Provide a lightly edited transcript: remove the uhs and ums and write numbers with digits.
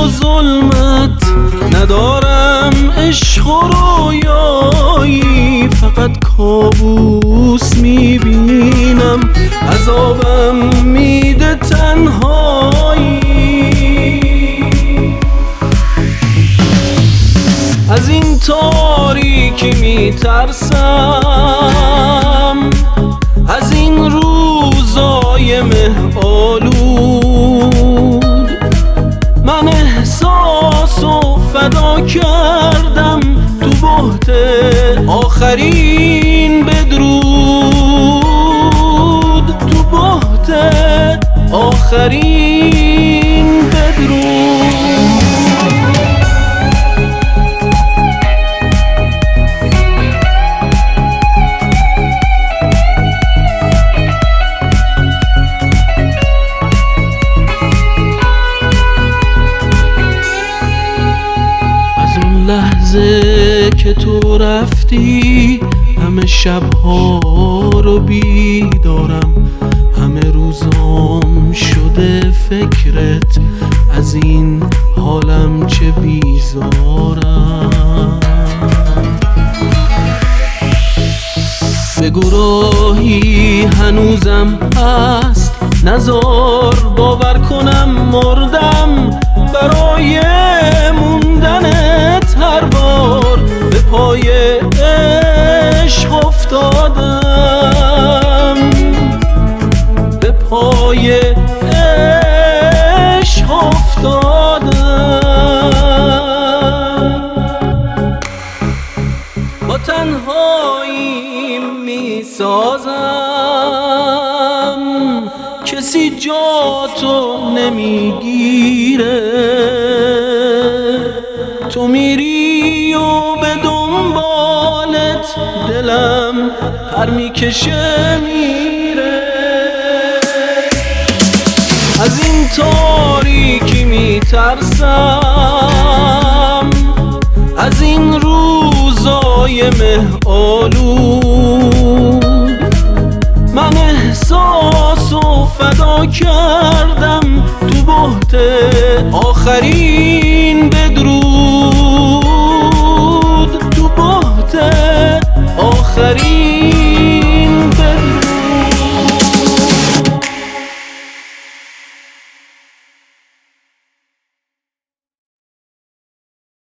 و ظلمت ندارم، عشق و رویایی فقط کابوس میبینم، عذابم میده تنهایی. از این تاریکی میترسم، از این روزای مه آلود. من احساسو فدا کردم تو بهت آخرین بدرود، تو بهت آخرین بدرود. لحظه که تو رفتی همه شبها رو بیدارم، همه روزام شده فکرت، از این حالم چه بیزارم. بگو راهی هنوزم هست، نزار باور کنم مردم، برای موندنت هر بار به پای عشق افتادم، به پای عشق افتادم. با تنهایی میسازم، کسی جا تو نمیگیره، تو میری و به دنبالت دلم پر میکشه میره. از این تاریکی میترسم، از این روزای مه آلود. من احساسو فدا کردم تو بهت آخرین